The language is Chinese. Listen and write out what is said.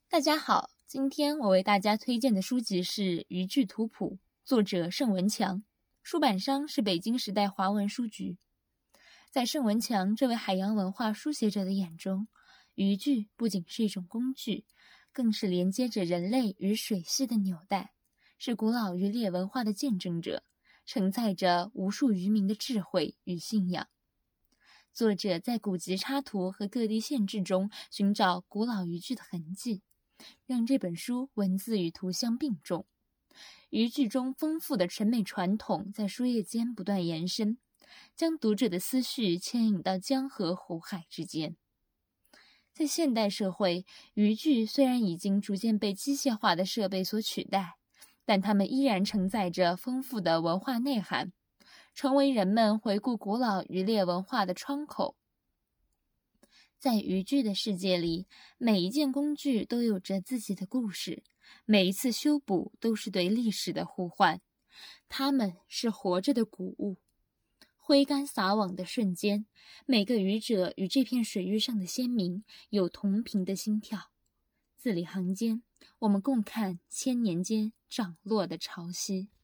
大家好，今天我为大家推荐的书籍是《渔具图谱》，作者盛文强，出版商是北京时代华文书局。在盛文强这位海洋文化书写者的眼中，渔具不仅是一种工具，更是连接着人类与水系的纽带，是古老渔猎文化的见证者，承载着无数渔民的智慧与信仰。作者在古籍插图和各地县志中寻找古老渔具的痕迹，让这本书文字与图像并重。渔具中丰富的审美传统在书页间不断延伸，将读者的思绪牵引到江河湖海之间。在现代社会，渔具虽然已经逐渐被机械化的设备所取代，但它们依然承载着丰富的文化内涵，成为人们回顾古老渔猎文化的窗口。在渔具的世界里，每一件工具都有着自己的故事，每一次修补都是对历史的呼唤。它们是活着的古物。挥竿撒网的瞬间，每个渔者与这片水域上的先民有同频的心跳。字里行间，我们共看千年间涨落的潮汐。